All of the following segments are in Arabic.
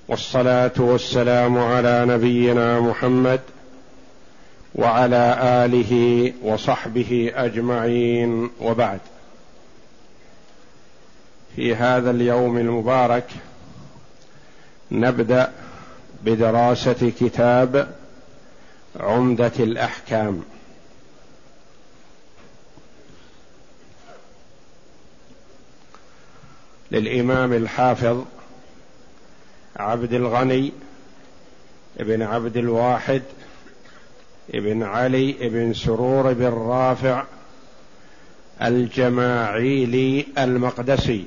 والصلاة والسلام على نبينا محمد وعلى آله وصحبه أجمعين، وبعد. في هذا اليوم المبارك نبدأ بدراسة كتاب عمدة الأحكام للإمام الحافظ عبد الغني ابن عبد الواحد ابن علي ابن سرور بن رافع الجماعيلي المقدسي،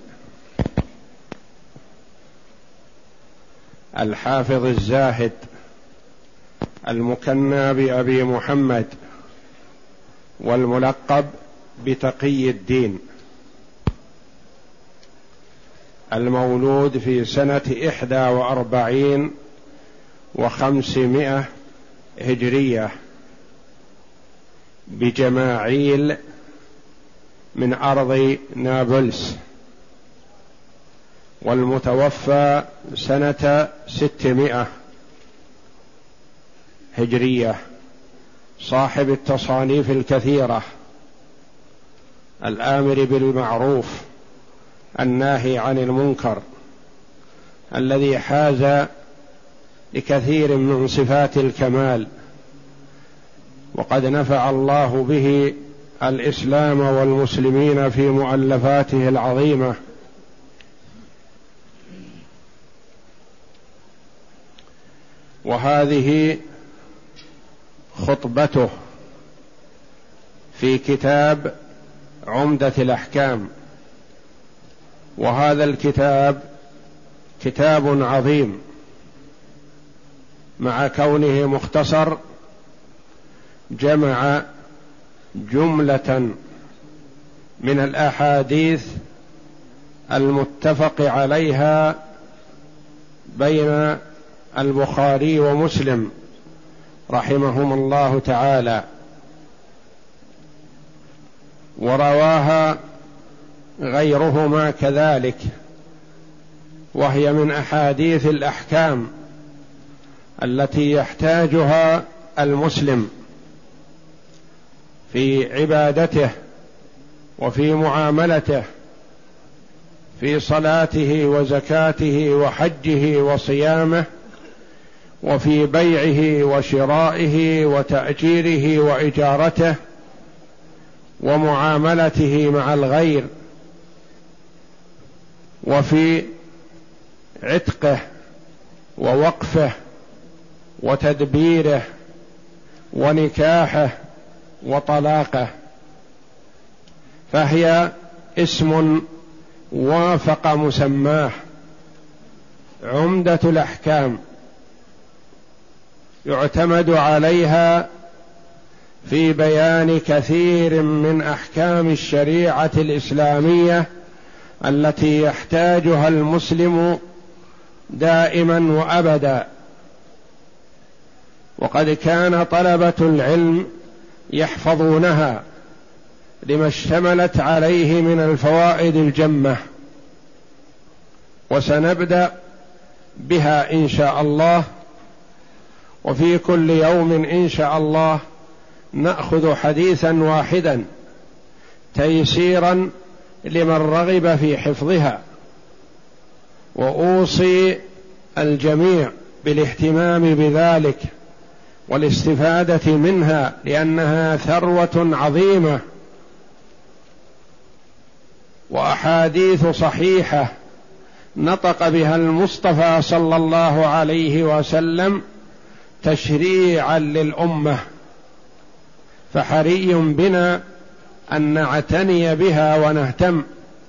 الحافظ الزاهد المكنى بأبي محمد والملقب بتقي الدين، المولود في سنة 41 و500 هجرية بجماعيل من أرض نابلس، والمتوفى سنة 600 هجرية، صاحب التصانيف الكثيرة، الآمر بالمعروف الناهي عن المنكر، الذي حاز لكثير من صفات الكمال، وقد نفع الله به الإسلام والمسلمين في مؤلفاته العظيمة. وهذه خطبته في كتاب عمدة الأحكام، وهذا الكتاب كتاب عظيم مع كونه مختصر، جمع جملة من الأحاديث المتفق عليها بين البخاري ومسلم رحمهم الله تعالى، ورواها غيرهما كذلك، وهي من أحاديث الأحكام التي يحتاجها المسلم في عبادته وفي معاملته، في صلاته وزكاته وحجه وصيامه، وفي بيعه وشرائه وتأجيره وإجارته، ومعاملته مع الغير، وفي عتقه ووقفه وتدبيره ونكاحه وطلاقه، فهي اسم وافق مسماه، عمدة الأحكام، يعتمد عليها في بيان كثير من أحكام الشريعة الإسلامية التي يحتاجها المسلم دائما وأبدا. وقد كان طلبة العلم يحفظونها لما اشتملت عليه من الفوائد الجمة، وسنبدأ بها إن شاء الله، وفي كل يوم إن شاء الله نأخذ حديثا واحدا تيسيرا لمن رغب في حفظها. وأوصي الجميع بالاهتمام بذلك والاستفادة منها، لأنها ثروة عظيمة وأحاديث صحيحة نطق بها المصطفى صلى الله عليه وسلم تشريعا للأمة، فحري بنا أن نعتني بها ونهتم.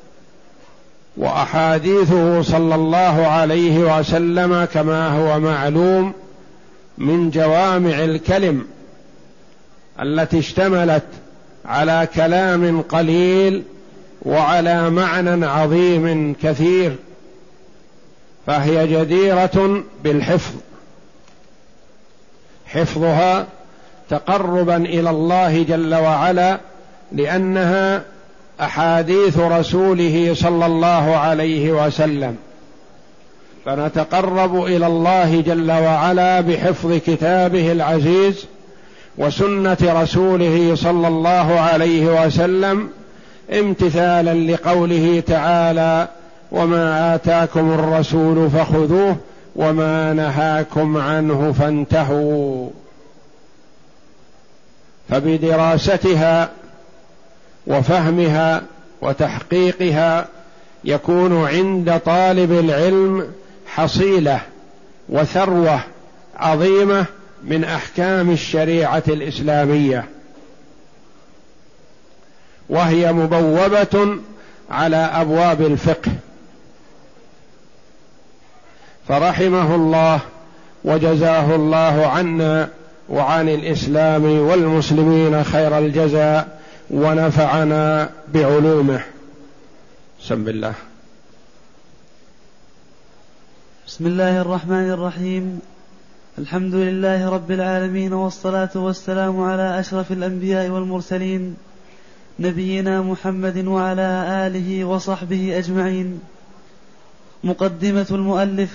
وأحاديثه صلى الله عليه وسلم كما هو معلوم من جوامع الكلم التي اشتملت على كلام قليل وعلى معنى عظيم كثير، فهي جديرة بالحفظ، حفظها تقربا إلى الله جل وعلا، لأنها أحاديث رسوله صلى الله عليه وسلم، فنتقرب إلى الله جل وعلا بحفظ كتابه العزيز وسنة رسوله صلى الله عليه وسلم، امتثالا لقوله تعالى: وما آتاكم الرسول فخذوه وما نهاكم عنه فانتهوا. فبدراستها وفهمها وتحقيقها يكون عند طالب العلم حصيلة وثروة عظيمة من أحكام الشريعة الإسلامية، وهي مبوبة على أبواب الفقه. فرحمه الله وجزاه الله عنا وعن الإسلام والمسلمين خير الجزاء، ونفعنا بعلومه. بسم الله. بسم الله الرحمن الرحيم. الحمد لله رب العالمين، والصلاة والسلام على أشرف الأنبياء والمرسلين، نبينا محمد وعلى آله وصحبه أجمعين. مقدمة المؤلف.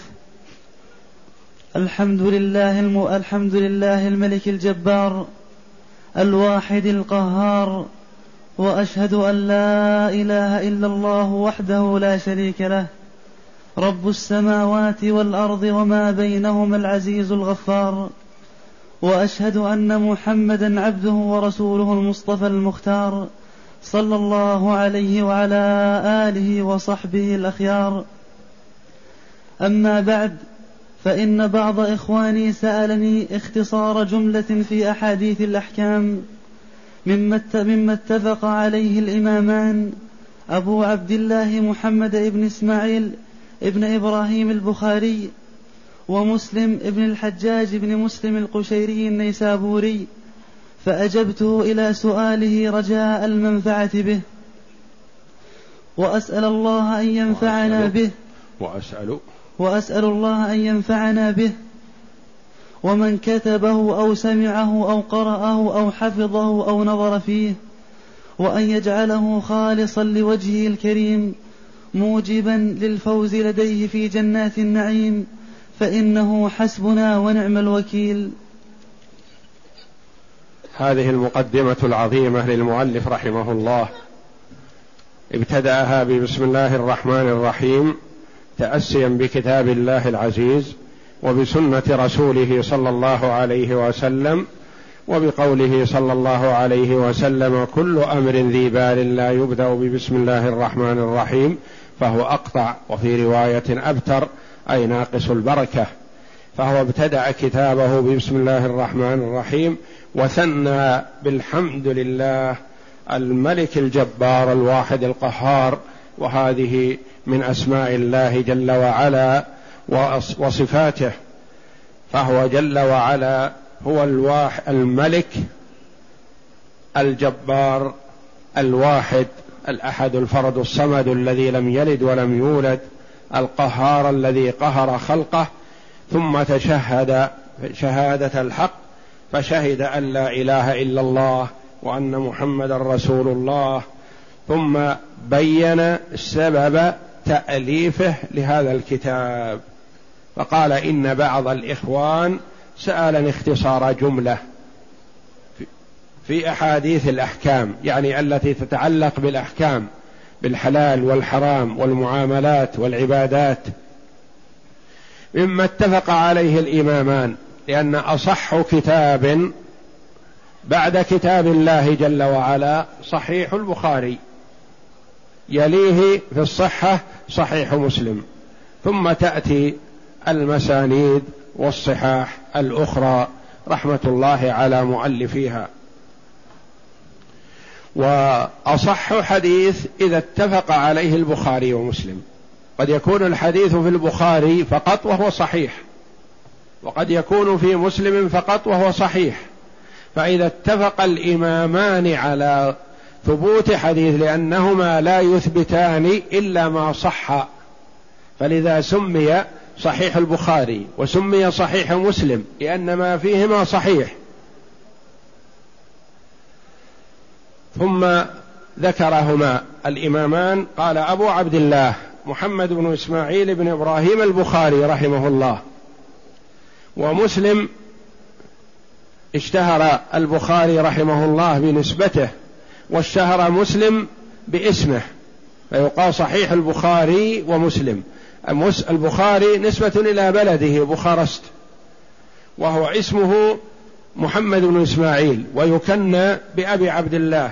الحمد لله الملك الجبار الواحد القهار، وأشهد أن لا إله إلا الله وحده لا شريك له، رب السماوات والأرض وما بينهما العزيز الغفار، وأشهد أن محمدا عبده ورسوله المصطفى المختار، صلى الله عليه وعلى آله وصحبه الأخيار. أما بعد، فإن بعض إخواني سألني اختصار جملة في أحاديث الأحكام مما اتفق عليه الإمامان أبو عبد الله محمد بن إسماعيل ابن إبراهيم البخاري، ومسلم ابن الحجاج بن مسلم القشيري النيسابوري، فأجبته إلى سؤاله رجاء المنفعة به، وأسأل الله أن ينفعنا به وأسأل الله أن ينفعنا به، ومن كتبه أو سمعه أو قرأه أو حفظه أو نظر فيه، وأن يجعله خالصا لوجهه الكريم، موجبا للفوز لديه في جنات النعيم، فإنه حسبنا ونعم الوكيل. هذه المقدمة العظيمة للمؤلف رحمه الله ابتدأها ببسم الله الرحمن الرحيم، تأسيا بكتاب الله العزيز وبسنة رسوله صلى الله عليه وسلم، وبقوله صلى الله عليه وسلم: كل أمر ذي بال لا يبدأ ببسم الله الرحمن الرحيم فهو أقطع، وفي رواية أبتر أي ناقص البركة. فهو ابتدأ كتابه ببسم الله الرحمن الرحيم، وثنى بالحمد لله الملك الجبار الواحد القهار، وهذه من أسماء الله جل وعلا وصفاته. فهو جل وعلا هو الملك الجبار الواحد الأحد الفرد الصمد الذي لم يلد ولم يولد، القهار الذي قهر خلقه، ثم تشهد شهادة الحق فشهد أن لا إله إلا الله وأن محمد رسول الله، ثم بين سبب تأليفه لهذا الكتاب، فقال: إن بعض الإخوان سألني اختصار جملة في أحاديث الأحكام، يعني التي تتعلق بالأحكام، بالحلال والحرام والمعاملات والعبادات، مما اتفق عليه الإمامان، لأن أصح كتاب بعد كتاب الله جل وعلا صحيح البخاري، يليه في الصحة صحيح مسلم، ثم تأتي المسانيد والصحاح الأخرى رحمة الله على مؤلفيها. وأصح حديث إذا اتفق عليه البخاري ومسلم، قد يكون الحديث في البخاري فقط وهو صحيح، وقد يكون في مسلم فقط وهو صحيح، فإذا اتفق الإمامان على ثبوت حديث، لأنهما لا يثبتان إلا ما صح، فلذا سمي صحيح البخاري وسمي صحيح مسلم، لأن ما فيهما صحيح. ثم ذكرهما الإمامان، قال أبو عبد الله محمد بن إسماعيل بن إبراهيم البخاري رحمه الله، ومسلم اشتهر البخاري رحمه الله بنسبته، واشتهر مسلم باسمه، فيقال صحيح البخاري ومسلم. البخاري نسبة إلى بلده بخارست، وهو اسمه محمد بن إسماعيل ويكنى بأبي عبد الله.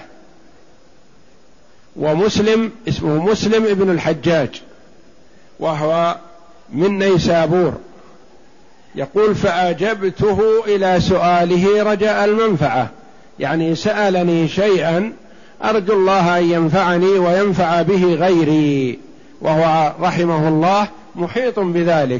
ومسلم اسمه مسلم ابن الحجاج وهو من نيسابور. يقول فأجبته إلى سؤاله رجاء المنفعة، يعني سألني شيئا أرجو الله أن ينفعني وينفع به غيري، وهو رحمه الله محيط بذلك.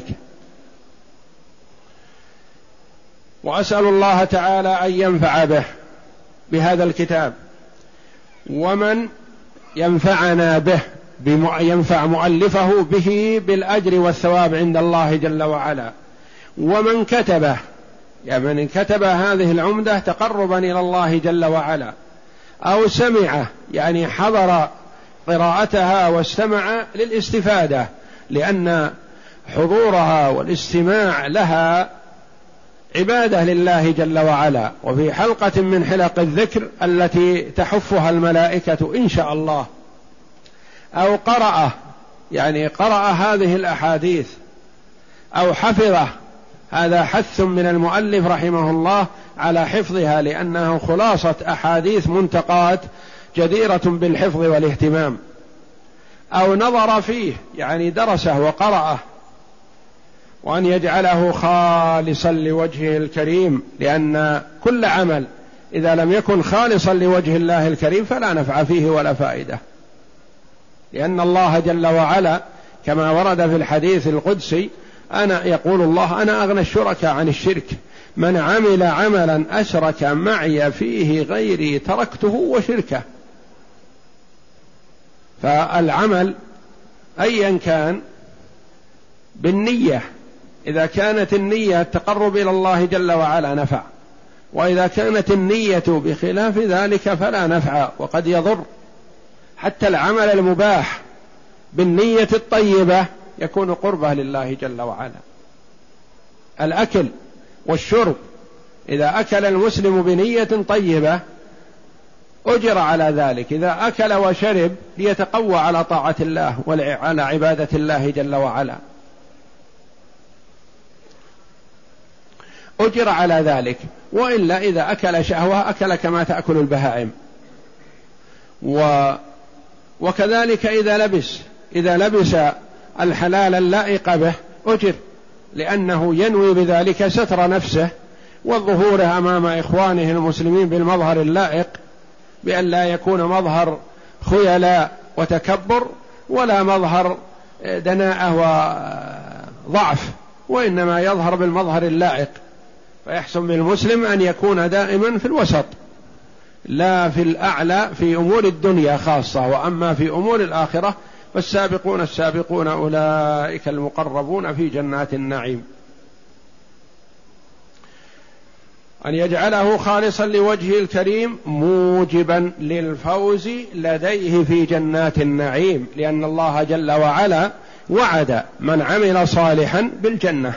وأسأل الله تعالى أن ينفع به بهذا الكتاب، ومن ينفعنا به ينفع مؤلفه به بالأجر والثواب عند الله جل وعلا. ومن كتبه، يعني من كتب هذه العمدة تقربا إلى الله جل وعلا، أو سمعه يعني حضر قراءتها واستمع للاستفادة، لأن حضورها والاستماع لها عبادة لله جل وعلا، وفي حلقة من حلق الذكر التي تحفها الملائكة إن شاء الله. أو قرأ، يعني قرأ هذه الأحاديث، أو حفظه، هذا حث من المؤلف رحمه الله على حفظها، لأنه خلاصة أحاديث منتقات جديرة بالحفظ والاهتمام. أو نظر فيه، يعني درسه وقرأه، وأن يجعله خالصا لوجهه الكريم، لأن كل عمل إذا لم يكن خالصا لوجه الله الكريم فلا نفع فيه ولا فائدة، لأن الله جل وعلا كما ورد في الحديث القدسي يقول الله أنا أغنى الشركاء عن الشرك، من عمل عملا أشرك معي فيه غيري تركته وشركه. فالعمل أيا كان بالنية، إذا كانت النية التقرب إلى الله جل وعلا نفع، وإذا كانت النية بخلاف ذلك فلا نفع وقد يضر. حتى العمل المباح بالنية الطيبة يكون قربة لله جل وعلا. الأكل والشرب، إذا أكل المسلم بنية طيبة أجر على ذلك، إذا أكل وشرب ليتقوى على طاعة الله وعلى عبادة الله جل وعلا أجر على ذلك. وإلا إذا أكل شهوة أكل كما تأكل البهائم. وكذلك إذا لبس الحلال اللائق به أجر، لأنه ينوي بذلك ستر نفسه والظهور أمام إخوانه المسلمين بالمظهر اللائق، بأن لا يكون مظهر خيلاء وتكبر ولا مظهر دناءة وضعف، وإنما يظهر بالمظهر اللائق. فيحسن بالمسلم أن يكون دائما في الوسط، لا في الأعلى في أمور الدنيا خاصة، وأما في أمور الآخرة فالسابقون السابقون أولئك المقربون في جنات النعيم. أن يجعله خالصا لوجهه الكريم موجبا للفوز لديه في جنات النعيم، لأن الله جل وعلا وعد من عمل صالحا بالجنة،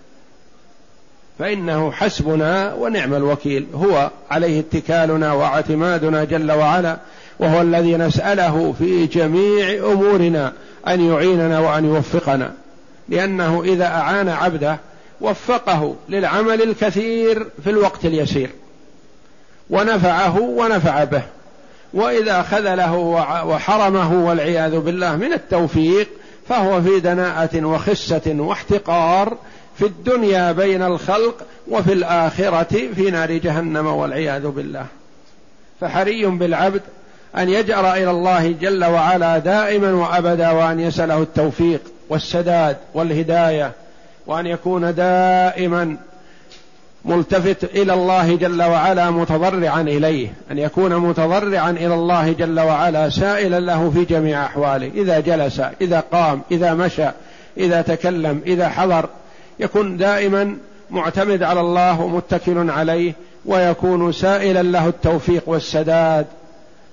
فإنه حسبنا ونعم الوكيل، هو عليه اتكالنا واعتمادنا جل وعلا، وهو الذي نسأله في جميع أمورنا أن يعيننا وأن يوفقنا، لأنه إذا أعان عبده وفقه للعمل الكثير في الوقت اليسير ونفعه ونفع به، وإذا خذله وحرمه والعياذ بالله من التوفيق فهو في دناءة وخسة واحتقار في الدنيا بين الخلق، وفي الآخرة في نار جهنم والعياذ بالله. فحري بالعبد أن يجأر إلى الله جل وعلا دائما وأبدا، وأن يسأله التوفيق والسداد والهداية، وأن يكون دائما ملتفت إلى الله جل وعلا متضرعا إليه، أن يكون متضرعا إلى الله جل وعلا سائلا له في جميع أحواله، إذا جلس، إذا قام، إذا مشى، إذا تكلم، إذا حضر، يكون دائما معتمد على الله ومتكل عليه، ويكون سائلا له التوفيق والسداد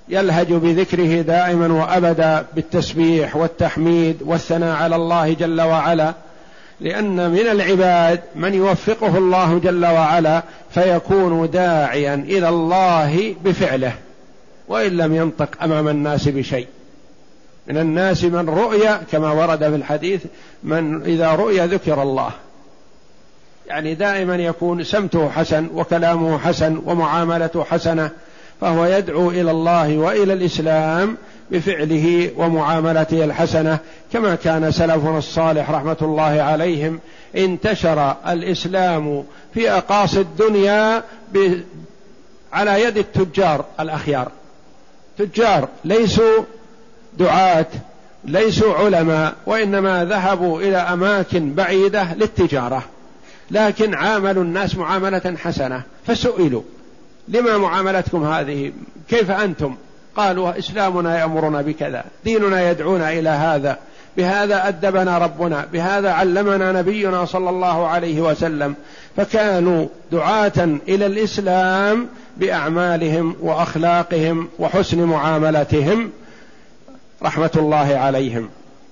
يلهج بذكره دائما وأبدا بالتسبيح والتحميد والثناء على الله جل وعلا، لأن من العباد من يوفقه الله جل وعلا فيكون داعيا إلى الله بفعله وإن لم ينطق أمام الناس بشيء. من الناس من رؤيا كما ورد في الحديث من إذا رؤيا ذكر الله، يعني دائما يكون سمته حسن وكلامه حسن ومعاملته حسنة، فهو يدعو إلى الله وإلى الإسلام بفعله ومعاملته الحسنة، كما كان سلفنا الصالح رحمة الله عليهم انتشر الإسلام في أقاصي الدنيا على يد التجار الأخيار، تجار ليسوا دعاة ليسوا علماء، وإنما ذهبوا إلى أماكن بعيدة للتجارة، لكن عاملوا الناس معاملة حسنة، فسئلوا لما معاملتكم هذه؟ كيف أنتم؟ قالوا إسلامنا يأمرنا بكذا، ديننا يدعونا إلى هذا، بهذا أدبنا ربنا، بهذا علمنا نبينا صلى الله عليه وسلم. فكانوا دعاة إلى الإسلام بأعمالهم وأخلاقهم وحسن معاملتهم رحمة الله عليهم.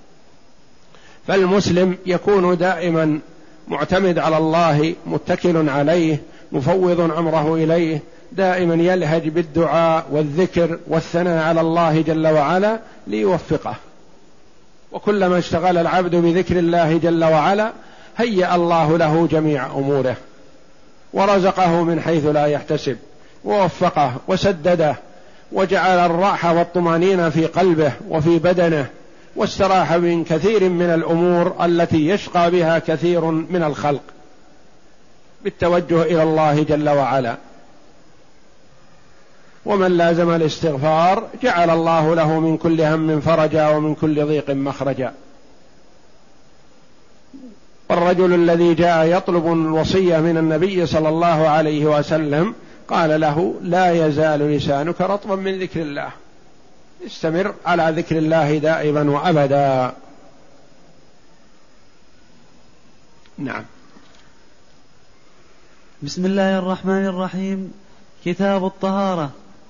فالمسلم يكون دائما معتمد على الله، متكل عليه، مفوض أمره إليه، دائما يلهج بالدعاء والذكر والثناء على الله جل وعلا ليوفقه. وكلما اشتغل العبد بذكر الله جل وعلا هيأ الله له جميع أموره ورزقه من حيث لا يحتسب، ووفقه وسدده، وجعل الراحة والطمأنينة في قلبه وفي بدنه، واستراح من كثير من الأمور التي يشقى بها كثير من الخلق بالتوجه إلى الله جل وعلا. ومن لازم الاستغفار جعل الله له من كل هم فرجا ومن كل ضيق مخرجا. والرجل الذي جاء يطلب الوصية من النبي صلى الله عليه وسلم قال له: لا يزال لسانك رطبا من ذكر الله، استمر على ذكر الله دائما وأبدا. نعم. بسم الله الرحمن الرحيم. كتاب الطهارة.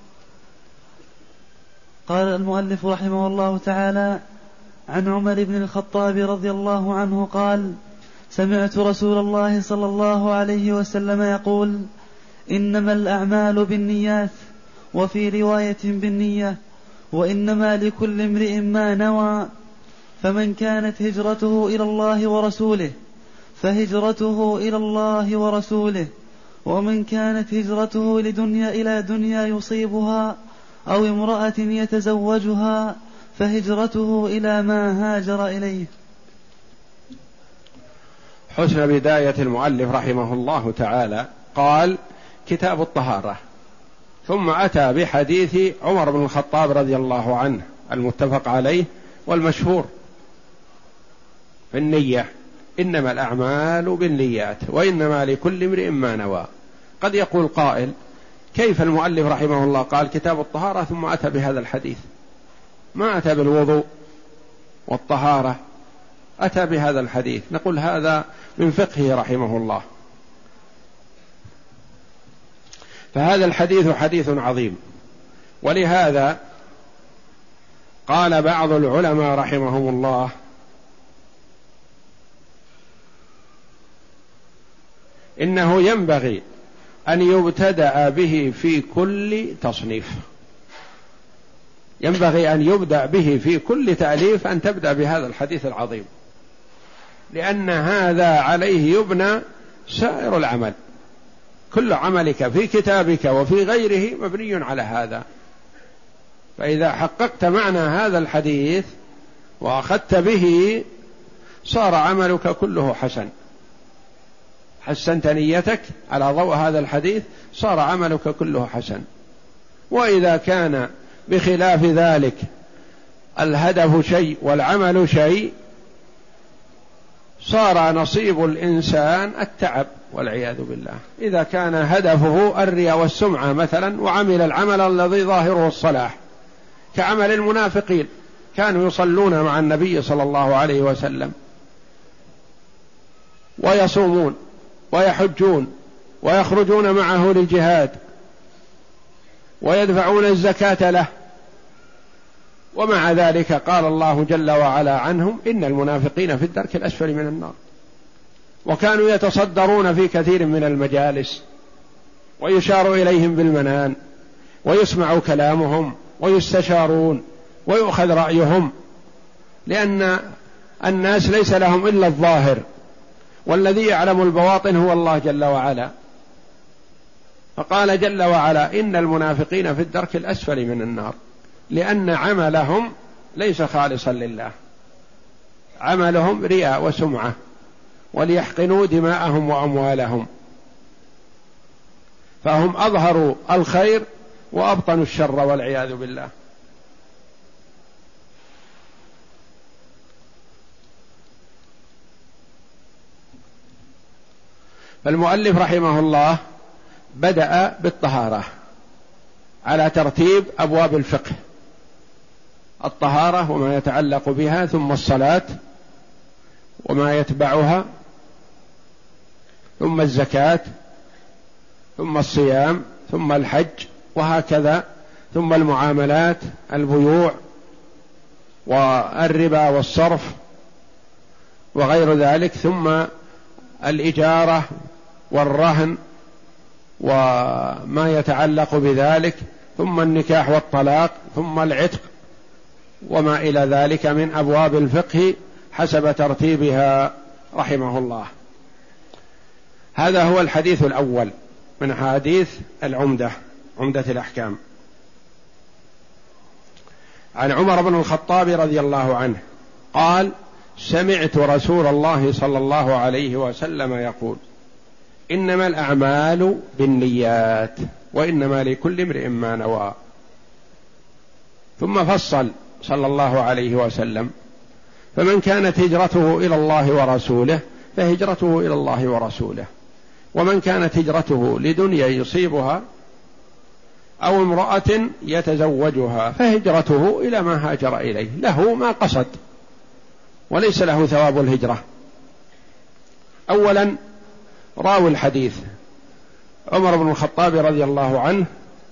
قال المؤلف رحمه الله تعالى: عن عمر بن الخطاب رضي الله عنه قال: سمعت رسول الله صلى الله عليه وسلم يقول: إنما الأعمال بالنيات، وفي رواية بالنية، وإنما لكل امرئ ما نوى، فمن كانت هجرته إلى الله ورسوله فهجرته إلى الله ورسوله، ومن كانت هجرته إلى دنيا يصيبها أو امرأة يتزوجها فهجرته إلى ما هاجر إليه. حسن بداية المؤلف رحمه الله تعالى قال: كتاب الطهارة، ثم أتى بحديث عمر بن الخطاب رضي الله عنه المتفق عليه والمشهور في النية: إنما الأعمال بالنيات وإنما لكل امرئ ما نوى. قد يقول قائل: كيف المؤلف رحمه الله قال كتاب الطهارة ثم أتى بهذا الحديث؟ ما أتى بالوضوء والطهارة، أتى بهذا الحديث. نقول هذا من فقهه رحمه الله، فهذا الحديث حديث عظيم. ولهذا قال بعض العلماء رحمهم الله: إنه ينبغي أن يبتدأ به في كل تصنيف، ينبغي أن يبدأ به في كل تأليف، أن تبدأ بهذا الحديث العظيم، لأن هذا عليه يبنى سائر العمل. كل عملك في كتابك وفي غيره مبني على هذا. فإذا حققت معنى هذا الحديث وأخذت به صار عملك كله حسن، حسنت نيتك على ضوء هذا الحديث صار عملك كله حسن. وإذا كان بخلاف ذلك الهدف شيء والعمل شيء صار نصيب الإنسان التعب والعياذ بالله. إذا كان هدفه الرياء والسمعة مثلا وعمل العمل الذي ظاهره الصلاح كعمل المنافقين، كانوا يصلون مع النبي صلى الله عليه وسلم ويصومون ويحجون ويخرجون معه للجهاد ويدفعون الزكاة له ومع ذلك قال الله جل وعلا عنهم إن المنافقين في الدرك الأسفل من النار. وكانوا يتصدرون في كثير من المجالس ويشار إليهم بالمنان ويسمع كلامهم ويستشارون ويؤخذ رأيهم، لأن الناس ليس لهم إلا الظاهر، والذي يعلم البواطن هو الله جل وعلا. فقال جل وعلا إن المنافقين في الدرك الأسفل من النار، لأن عملهم ليس خالصا لله، عملهم رياء وسمعة وليحقنوا دماءهم وأموالهم، فهم أظهروا الخير وأبطنوا الشر والعياذ بالله. فالمؤلف رحمه الله بدأ بالطهارة على ترتيب أبواب الفقه، الطهارة وما يتعلق بها، ثم الصلاة وما يتبعها، ثم الزكاة، ثم الصيام، ثم الحج، وهكذا، ثم المعاملات، البيوع والربا والصرف وغير ذلك، ثم الإجارة والرهن وما يتعلق بذلك، ثم النكاح والطلاق، ثم العتق وما إلى ذلك من أبواب الفقه حسب ترتيبها رحمه الله. هذا هو الحديث الأول من حديث العمدة، عمدة الأحكام. عن عمر بن الخطاب رضي الله عنه قال: سمعت رسول الله صلى الله عليه وسلم يقول: إنما الأعمال بالنيات وإنما لكل امرئ ما نوى. ثم فصل صلى الله عليه وسلم: فمن كانت هجرته إلى الله ورسوله فهجرته إلى الله ورسوله، ومن كانت هجرته لدنيا يصيبها أو امرأة يتزوجها فهجرته إلى ما هاجر إليه، له ما قصد وليس له ثواب الهجرة. أولا راوي الحديث عمر بن الخطاب رضي الله عنه،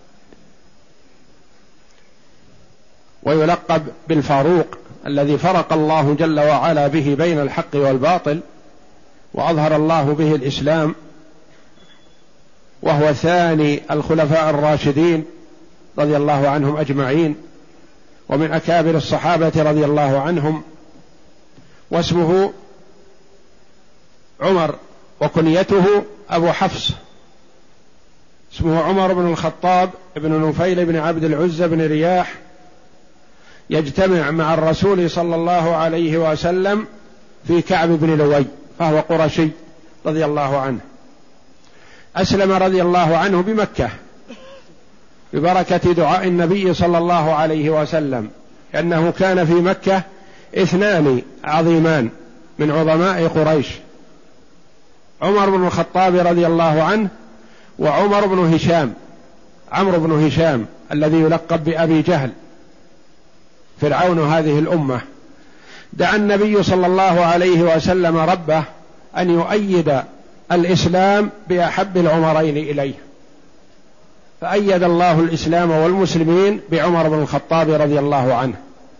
ويلقب بالفاروق الذي فرق الله جل وعلا به بين الحق والباطل وأظهر الله به الإسلام، وهو ثاني الخلفاء الراشدين رضي الله عنهم أجمعين، ومن أكابر الصحابة رضي الله عنهم، واسمه عمر وكنيته أبو حفص، اسمه عمر بن الخطاب بن نفيل بن عبد العزى بن رياح، يجتمع مع الرسول صلى الله عليه وسلم في كعب بن لؤي، فهو قرشي رضي الله عنه. أسلم رضي الله عنه بمكة ببركة دعاء النبي صلى الله عليه وسلم، لأنه كان في مكة اثنان عظيمان من عظماء قريش: عمر بن الخطاب رضي الله عنه، وعمر بن هشام، عمرو بن هشام الذي يلقب بأبي جهل، فرعون هذه الأمة. دعا النبي صلى الله عليه وسلم ربه أن يؤيد الإسلام بأحب العمرين إليه، فأيد الله الإسلام والمسلمين بعمر بن الخطاب رضي الله عنه.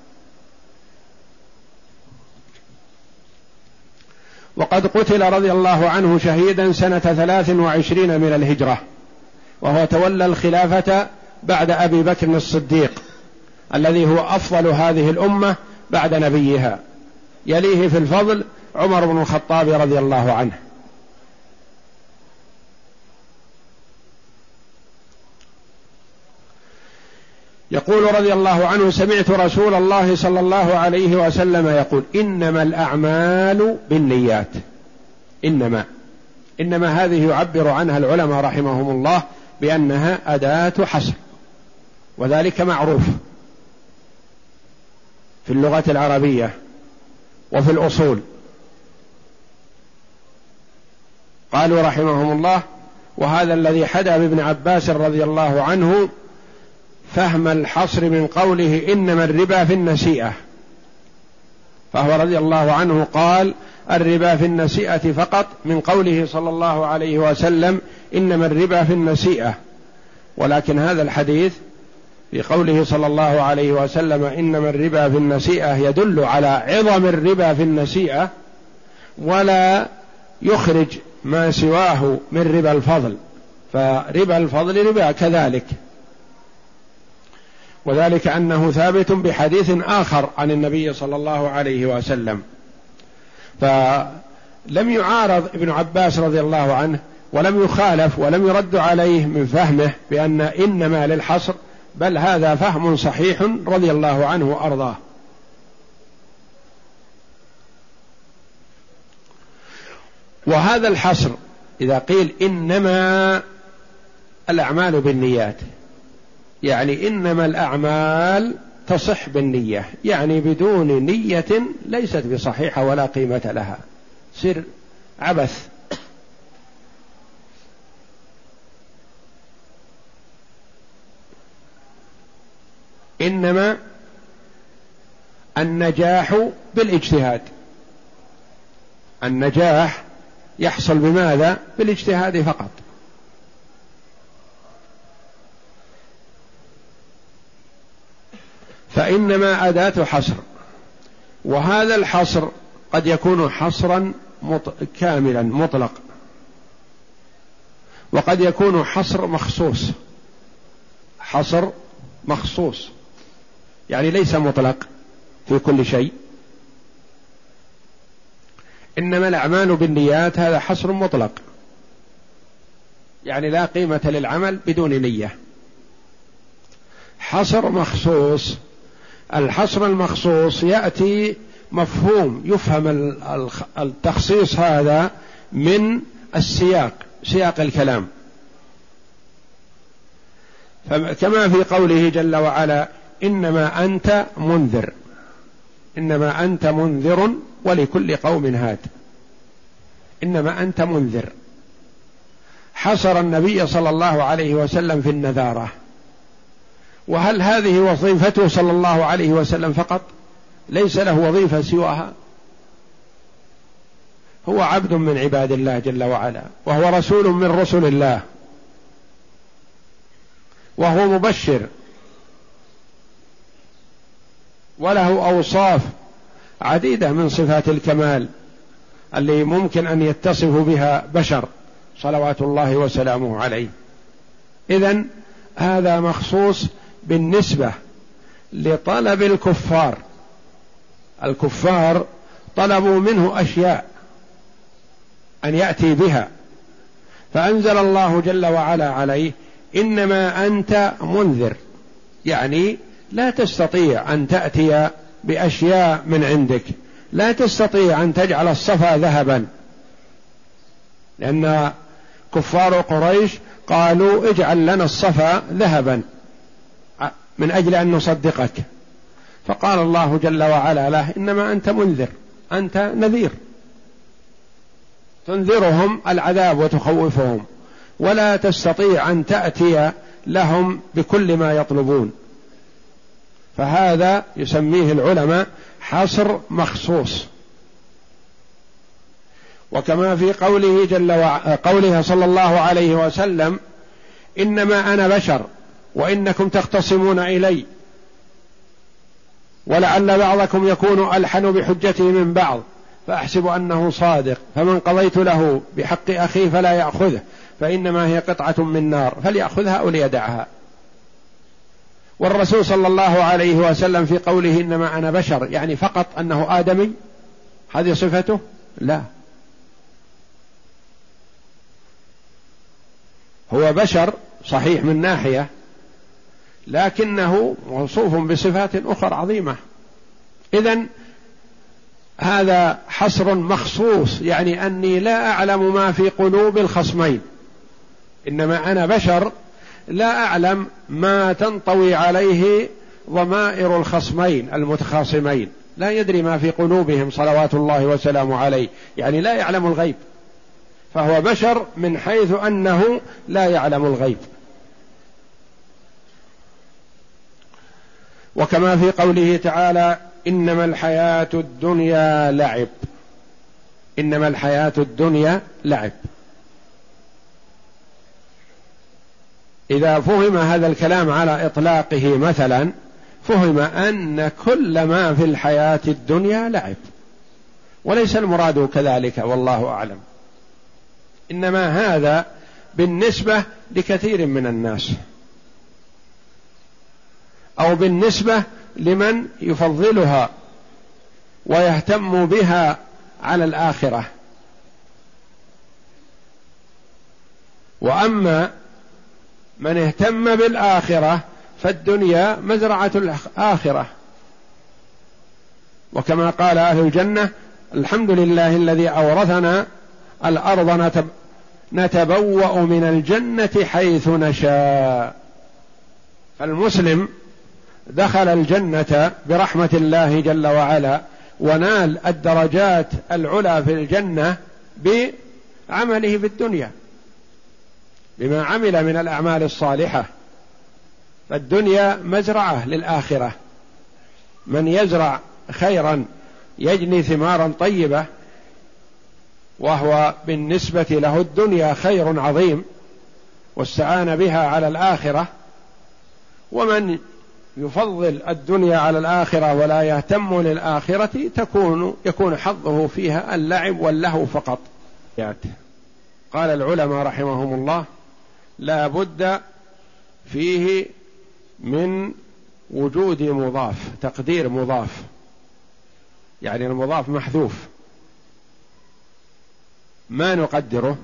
وقد قتل رضي الله عنه شهيدا سنة 23 من الهجرة، وهو تولى الخلافة بعد أبي بكر الصديق الذي هو أفضل هذه الأمة بعد نبيها، يليه في الفضل عمر بن الخطاب رضي الله عنه. يقول رضي الله عنه: سمعت رسول الله صلى الله عليه وسلم يقول: إنما الأعمال بالنيات. إنما هذه يعبر عنها العلماء رحمهم الله بأنها أداة حصر، وذلك معروف في اللغة العربية وفي الأصول. قالوا رحمهم الله: وهذا الذي حدا بابن عباس رضي الله عنه فهم الحصر من قوله إنما الربا في النسيئة، فهو رضي الله عنه قال الربا في النسيئة فقط، من قوله صلى الله عليه وسلم إنما الربا في النسيئة. ولكن هذا الحديث في قوله صلى الله عليه وسلم إنما الربا في النسيئة يدل على عظم الربا في النسيئة، ولا يخرج ما سواه من ربا الفضل، فربا الفضل ربا كذلك، وذلك أنه ثابت بحديث آخر عن النبي صلى الله عليه وسلم. فلم يعارض ابن عباس رضي الله عنه ولم يخالف ولم يرد عليه من فهمه بأن إنما للحصر، بل هذا فهم صحيح رضي الله عنه وأرضاه. وهذا الحصر إذا قيل إنما الأعمال بالنيات، يعني إنما الأعمال تصح بالنية، يعني بدون نية ليست بصحيحة ولا قيمة لها، سر عبث. إنما النجاح بالاجتهاد، النجاح يحصل بماذا؟ بالاجتهاد فقط. فإنما أداة حصر، وهذا الحصر قد يكون حصرا كاملا مطلق، وقد يكون حصر مخصوص، حصر مخصوص يعني ليس مطلق في كل شيء. إنما الأعمال بالنيات هذا حصر مطلق، يعني لا قيمة للعمل بدون نية. حصر مخصوص، الحصر المخصوص يأتي مفهوم يفهم التخصيص هذا من السياق، سياق الكلام، كما في قوله جل وعلا إنما أنت منذر، إنما أنت منذر ولكل قوم هاد، إنما أنت منذر. حصر النبي صلى الله عليه وسلم في النذارة، وهل هذه وظيفته صلى الله عليه وسلم فقط؟ ليس له وظيفة سواها، هو عبد من عباد الله جل وعلا، وهو رسول من رسل الله، وهو مبشر، وله أوصاف عديدة من صفات الكمال اللي ممكن أن يتصف بها بشر صلوات الله وسلامه عليه. إذن هذا مخصوص بالنسبة لطلب الكفار، الكفار طلبوا منه أشياء أن يأتي بها، فأنزل الله جل وعلا عليه إنما أنت منذر، يعني لا تستطيع أن تأتي بأشياء من عندك، لا تستطيع أن تجعل الصفا ذهبا، لأن كفار قريش قالوا اجعل لنا الصفا ذهبا من أجل أن نصدقك، فقال الله جل وعلا له إنما أنت منذر، أنت نذير، تنذرهم العذاب وتخوفهم، ولا تستطيع أن تأتي لهم بكل ما يطلبون. فهذا يسميه العلماء حصر مخصوص. وكما في قوله قوله صلى الله عليه وسلم إنما أنا بشر وإنكم تختصمون إلي، ولعل بعضكم يكون ألحن بحجته من بعض، فأحسب أنه صادق، فمن قضيت له بحق أخيه فلا يأخذه، فإنما هي قطعة من نار فليأخذها أو ليدعها. والرسول صلى الله عليه وسلم في قوله إنما أنا بشر يعني فقط أنه آدمي، هذه صفته؟ لا، هو بشر صحيح من ناحية، لكنه موصوف بصفات أخرى عظيمة. إذن هذا حصر مخصوص، يعني أني لا أعلم ما في قلوب الخصمين، إنما أنا بشر لا أعلم ما تنطوي عليه ضمائر الخصمين المتخاصمين، لا يدري ما في قلوبهم صلوات الله وسلامه عليه، يعني لا يعلم الغيب، فهو بشر من حيث أنه لا يعلم الغيب. وكما في قوله تعالى إنما الحياة الدنيا لعب، إنما الحياة الدنيا لعب، إذا فهم هذا الكلام على إطلاقه مثلا فهم أن كل ما في الحياة الدنيا لعب، وليس المراد كذلك والله أعلم، إنما هذا بالنسبة لكثير من الناس أو بالنسبة لمن يفضلها ويهتم بها على الآخرة. وأما من اهتم بالآخرة فالدنيا مزرعة الآخرة، وكما قال أهل الجنة: الحمد لله الذي أورثنا الأرض نتبوأ من الجنة حيث نشاء. فالمسلم دخل الجنة برحمة الله جل وعلا، ونال الدرجات العلى في الجنة بعمله في الدنيا، بما عمل من الأعمال الصالحة. فالدنيا مزرعة للآخرة، من يزرع خيرا يجني ثمارا طيبة، وهو بالنسبة له الدنيا خير عظيم واستعان بها على الآخرة. ومن يفضل الدنيا على الآخرة ولا يهتم للآخرة يكون حظه فيها اللعب واللهو فقط. قال العلماء رحمهم الله: لا بد فيه من وجود مضاف، تقدير مضاف، يعني المضاف محذوف ما نقدره.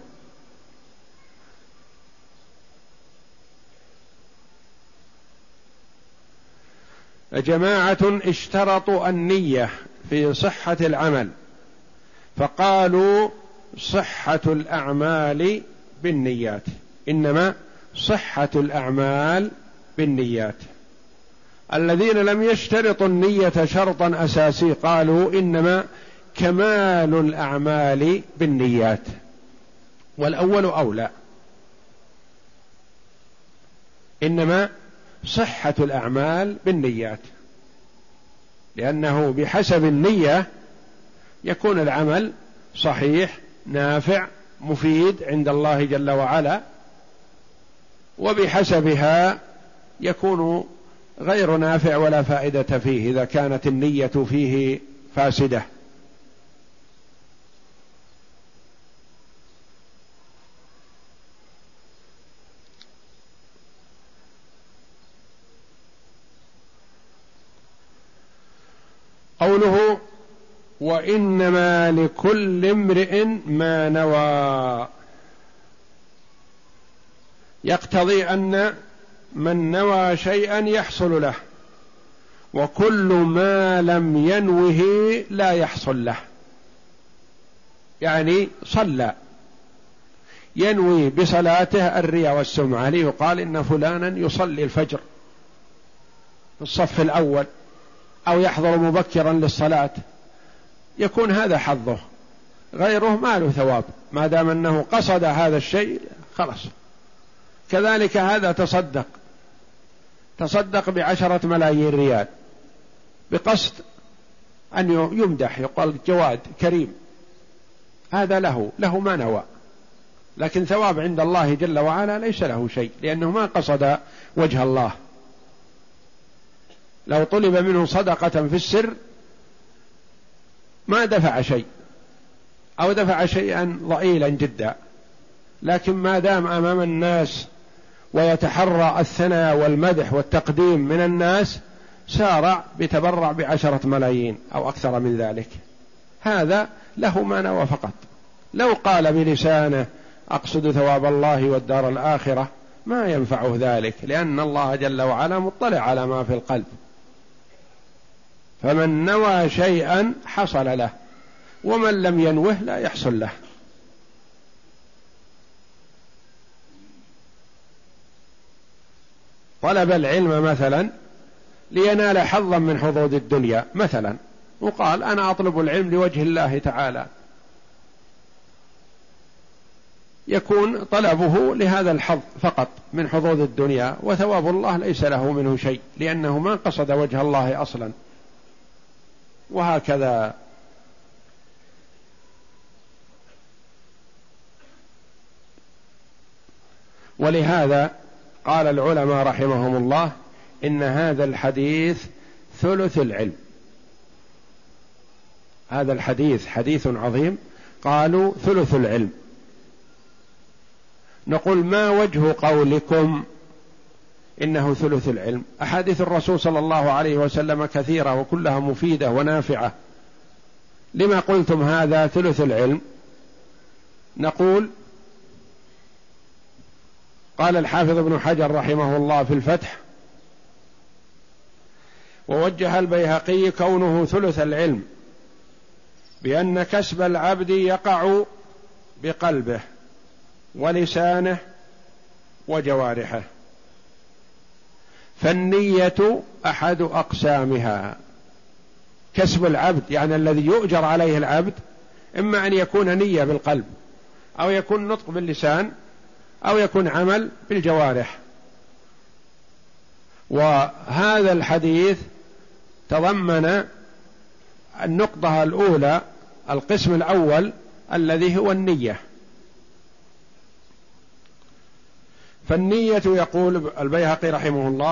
جماعة اشترطوا النية في صحة العمل، فقالوا: صحة الأعمال بالنيات، إنما صحة الأعمال بالنيات. الذين لم يشترطوا النية شرطا أساسي قالوا: إنما كمال الأعمال بالنيات، والأول أولى، إنما صحة الأعمال بالنيات، لأنه بحسب النية يكون العمل صحيح نافع مفيد عند الله جل وعلا، وبحسبها يكون غير نافع ولا فائدة فيه إذا كانت النية فيه فاسدة. قوله: وإنما لكل امرئ ما نوى، يقتضي أن من نوى شيئا يحصل له، وكل ما لم ينوه لا يحصل له. يعني صلى ينوي بصلاته الرياء والسمعة، ليقال إن فلانا يصلي الفجر في الصف الأول أو يحضر مبكرا للصلاة، يكون هذا حظه، غيره ما له ثواب ما دام أنه قصد هذا الشيء خلاص. كذلك هذا تصدق ب10 ملايين ريال بقصد أن يمدح، يقال جواد كريم، هذا له ما نوى، لكن ثواب عند الله جل وعلا ليس له شيء، لأنه ما قصد وجه الله. لو طلب منه صدقة في السر ما دفع شيء أو دفع شيئا ضئيلا جدا، لكن ما دام أمام الناس ويتحرى الثناء والمدح والتقديم من الناس سارع بتبرع ب10 ملايين أو أكثر من ذلك، هذا له ما نوى فقط. لو قال بلسانه أقصد ثواب الله والدار الآخرة ما ينفعه ذلك، لأن الله جل وعلا مطلع على ما في القلب. فمن نوى شيئا حصل له، ومن لم ينوه لا يحصل له. طلب العلم مثلا لينال حظا من حظوظ الدنيا مثلا، وقال: أنا أطلب العلم لوجه الله تعالى، يكون طلبه لهذا الحظ فقط من حظوظ الدنيا، وثواب الله ليس له منه شيء، لأنه ما قصد وجه الله أصلا. وهكذا. ولهذا قال العلماء رحمهم الله إن هذا الحديث ثلث العلم. هذا الحديث حديث عظيم، قالوا ثلث العلم. نقول ما وجه قولكم إنه ثلث العلم؟ أحاديث الرسول صلى الله عليه وسلم كثيرة وكلها مفيدة ونافعة، لما قلتم هذا ثلث العلم؟ نقول قال الحافظ ابن حجر رحمه الله في الفتح: ووجه البيهقي كونه ثلث العلم بأن كسب العبد يقع بقلبه ولسانه وجوارحه، فالنية أحد أقسامها. كسب العبد يعني الذي يؤجر عليه العبد، إما أن يكون نية بالقلب، أو يكون نطق باللسان، أو يكون عمل بالجوارح. وهذا الحديث تضمن النقطة الأولى، القسم الأول الذي هو النية. فالنية، يقول البيهقي رحمه الله: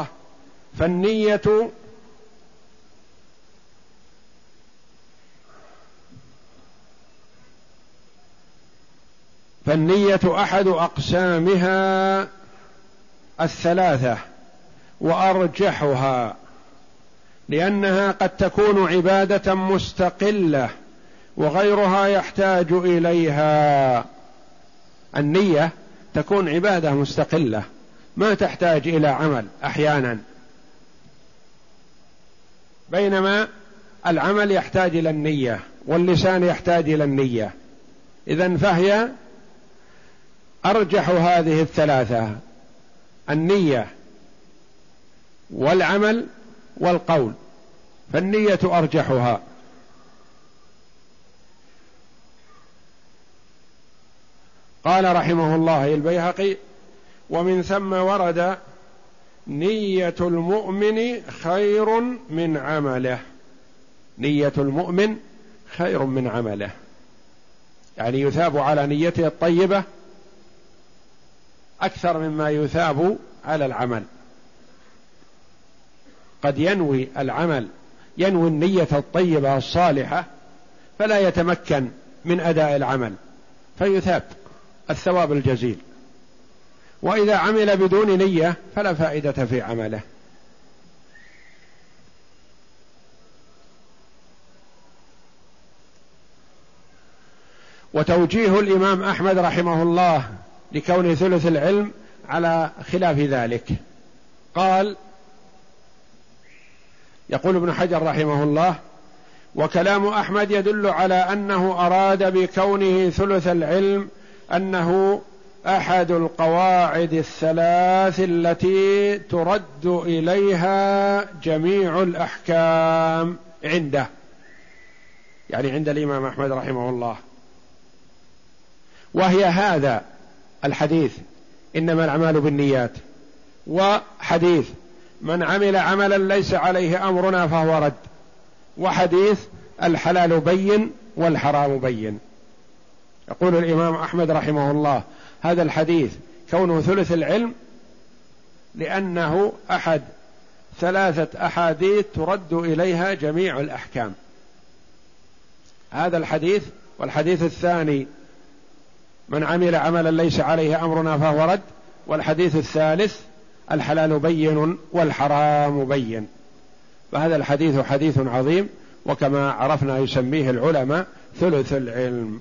فالنية أحد أقسامها الثلاثة وأرجحها، لأنها قد تكون عبادة مستقلة وغيرها يحتاج إليها. النية تكون عبادة مستقلة ما تحتاج إلى عمل أحيانا، بينما العمل يحتاج إلى النية واللسان يحتاج إلى النية. إذن فهي أرجح هذه الثلاثة: النية والعمل والقول، فالنية أرجحها. قال رحمه الله البيهقي: ومن ثم ورد نية المؤمن خير من عمله. نية المؤمن خير من عمله، يعني يثاب على نيته الطيبة أكثر مما يثاب على العمل. قد ينوي العمل، ينوي النية الطيبة الصالحة، فلا يتمكن من أداء العمل فيثاب الثواب الجزيل، وإذا عمل بدون نية فلا فائدة في عمله. وتوجيه الإمام أحمد رحمه الله لكون ثلث العلم على خلاف ذلك، قال: يقول ابن حجر رحمه الله: وكلام أحمد يدل على أنه أراد بكونه ثلث العلم أنه أحد القواعد الثلاث التي ترد إليها جميع الأحكام عنده، يعني عند الإمام أحمد رحمه الله، وهي هذا الحديث: إنما الأعمال بالنيات، وحديث: من عمل عملا ليس عليه أمرنا فهو رد، وحديث: الحلال بين والحرام بين. يقول الإمام أحمد رحمه الله: هذا الحديث كونه ثلث العلم لأنه أحد ثلاثة أحاديث ترد إليها جميع الأحكام. هذا الحديث، والحديث الثاني: من عمل عملا ليس عليه أمرنا فهو رد، والحديث الثالث: الحلال بين والحرام بين. فهذا الحديث حديث عظيم، وكما عرفنا يسميه العلماء ثلث العلم.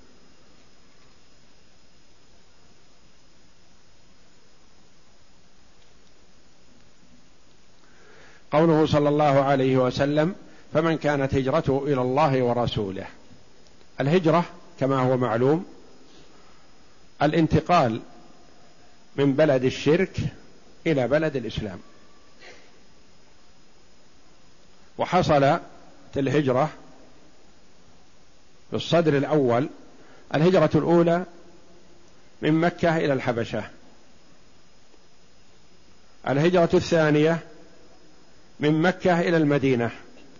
قوله صلى الله عليه وسلم: فمن كانت هجرته إلى الله ورسوله. الهجرة كما هو معلوم الانتقال من بلد الشرك إلى بلد الإسلام، وحصلت الهجرة في الصدر الأول. الهجرة الأولى من مكة إلى الحبشة، الهجرة الثانية من مكة إلى المدينة،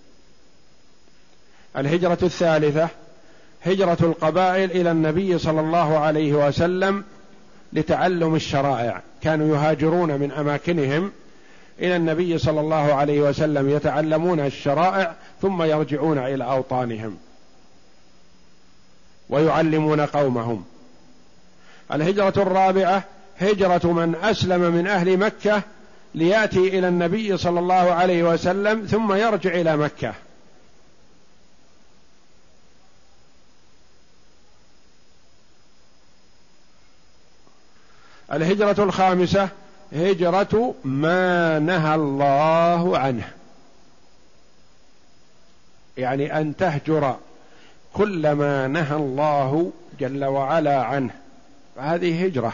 الهجرة الثالثة هجرة القبائل إلى النبي صلى الله عليه وسلم لتعلم الشرائع، كانوا يهاجرون من أماكنهم إلى النبي صلى الله عليه وسلم يتعلمون الشرائع ثم يرجعون إلى أوطانهم ويعلمون قومهم. الهجرة الرابعة هجرة من أسلم من أهل مكة ليأتي إلى النبي صلى الله عليه وسلم ثم يرجع إلى مكة. الهجرة الخامسة هجرة ما نهى الله عنه، يعني أن تهجر كل ما نهى الله جل وعلا عنه، فهذه هجرة.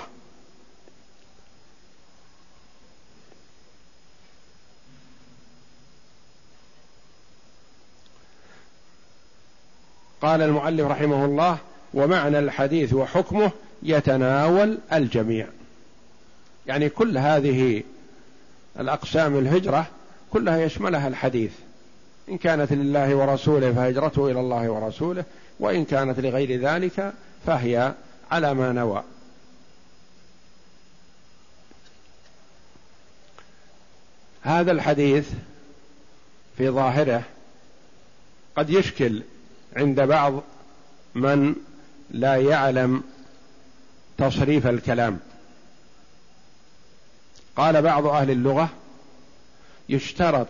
قال المؤلف رحمه الله: ومعنى الحديث وحكمه يتناول الجميع، يعني كل هذه الأقسام الهجرة كلها يشملها الحديث، إن كانت لله ورسوله فهجرته إلى الله ورسوله، وإن كانت لغير ذلك فهي على ما نوى. هذا الحديث في ظاهره قد يشكل عند بعض من لا يعلم تصريف الكلام. قال بعض أهل اللغة: يشترط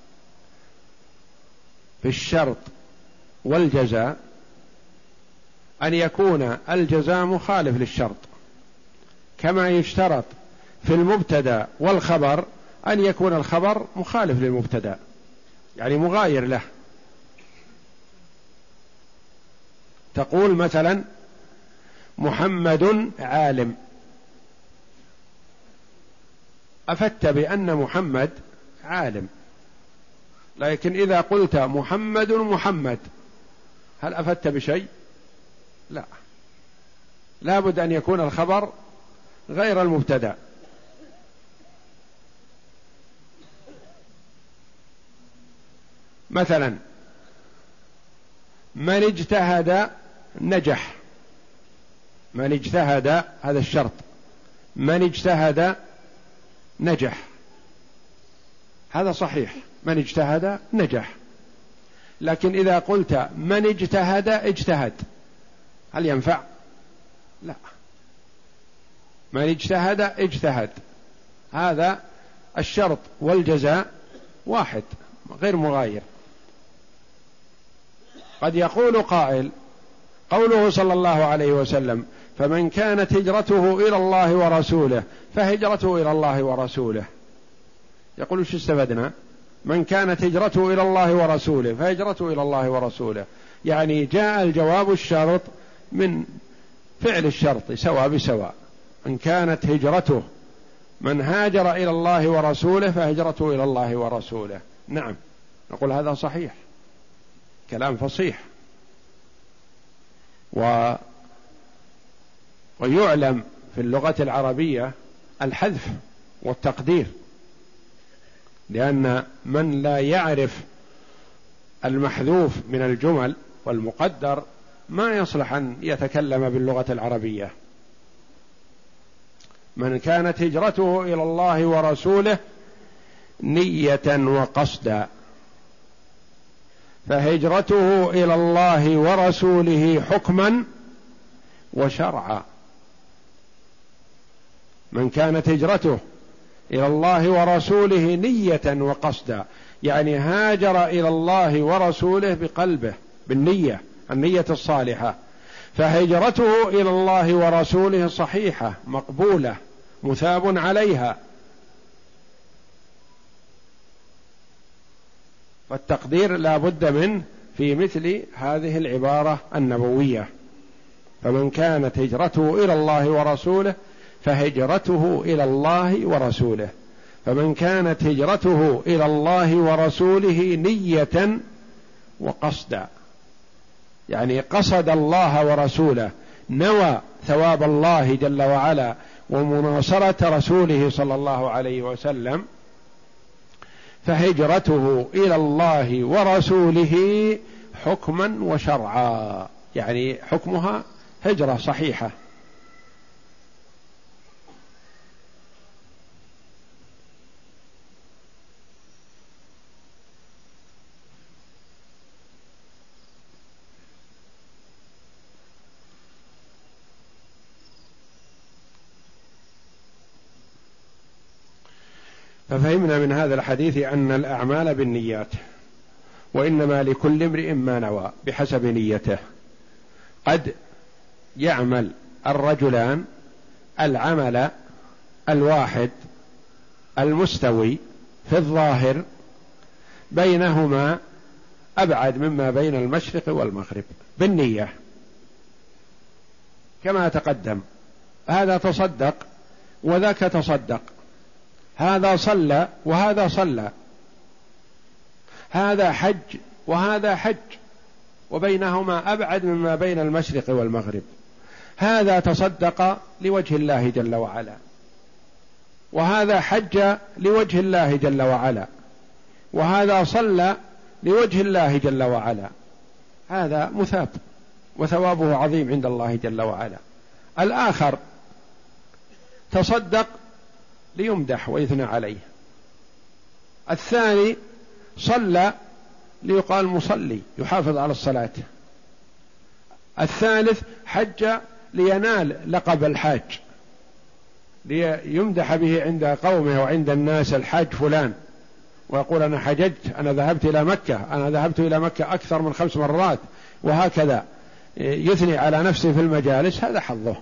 في الشرط والجزاء أن يكون الجزاء مخالف للشرط، كما يشترط في المبتدأ والخبر أن يكون الخبر مخالف للمبتدأ، يعني مغاير له. تقول مثلا: محمد عالم، أفدت بأن محمد عالم، لكن إذا قلت محمد هل أفدت بشيء؟ لا، لابد أن يكون الخبر غير المبتدأ. مثلا: من اجتهد نجح، من اجتهد هذا الشرط، من اجتهد نجح، هذا صحيح، من اجتهد نجح. لكن إذا قلت من اجتهد اجتهد هل ينفع؟ لا، من اجتهد اجتهد، هذا الشرط والجزاء واحد غير مغاير. قد يقول قائل: قوله صلى الله عليه وسلم: فمن كانت هجرته إلى الله ورسوله فهجرته إلى الله ورسوله، يقول: وش استفدنا؟ من كانت هجرته إلى الله ورسوله فهجرته إلى الله ورسوله، يعني جاء الجواب الشرط من فعل الشرط سواء بسواء. من كانت هجرته، من هاجر إلى الله ورسوله فهجرته إلى الله ورسوله. نعم، نقول هذا صحيح، كلام فصيح. ويعلم في اللغة العربية الحذف والتقدير، لأن من لا يعرف المحذوف من الجمل والمقدر ما يصلح أن يتكلم باللغة العربية. من كانت هجرته إلى الله ورسوله نية وقصدا فهجرته إلى الله ورسوله حكما وشرعا. من كانت هجرته إلى الله ورسوله نية وقصدا، يعني هاجر إلى الله ورسوله بقلبه بالنية، النية الصالحة، فهجرته إلى الله ورسوله صحيحة مقبولة مثاب عليها. فالتقدير لا بد منه في مثل هذه العبارة النبوية: فمن كانت هجرته إلى الله ورسوله فهجرته إلى الله ورسوله. فمن كانت هجرته إلى الله ورسوله نية وقصدا، يعني قصد الله ورسوله، نوى ثواب الله جل وعلا ومناصرة رسوله صلى الله عليه وسلم، فهجرته إلى الله ورسوله حكما وشرعا، يعني حكمها هجرة صحيحة. ففهمنا من هذا الحديث أن الأعمال بالنيات، وإنما لكل امرئ ما نوى بحسب نيته. قد يعمل الرجلان العمل الواحد المستوي في الظاهر بينهما أبعد مما بين المشرق والمغرب بالنية كما تقدم، هذا تصدق وذاك تصدق، هذا صلى وهذا صلى، هذا حج وهذا حج، وبينهما أبعد مما بين المشرق والمغرب. هذا تصدق لوجه الله جل وعلا، وهذا حج لوجه الله جل وعلا، وهذا صلى لوجه الله جل وعلا، هذا مثاب وثوابه عظيم عند الله جل وعلا. الآخر تصدق ليمدح ويثنى عليه، الثاني صلى ليقال مصلي يحافظ على الصلاة، الثالث حج لينال لقب الحاج ليمدح به عند قومه وعند الناس، الحاج فلان، ويقول أنا حججت، أنا ذهبت إلى مكة، أنا ذهبت إلى مكة أكثر من 5 مرات، وهكذا يثني على نفسه في المجالس، هذا حظه.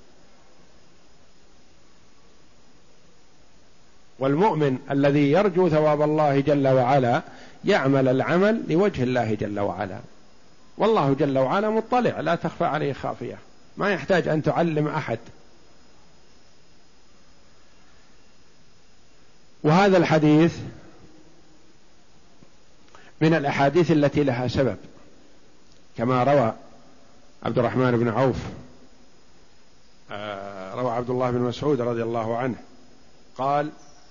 والمؤمن الذي يرجو ثواب الله جل وعلا يعمل العمل لوجه الله جل وعلا، والله جل وعلا مطلع لا تخفى عليه خافية، ما يحتاج أن تعلم أحد. وهذا الحديث من الأحاديث التي لها سبب، كما روى عبد الرحمن بن عوف، روى عبد الله بن مسعود رضي الله عنه قال: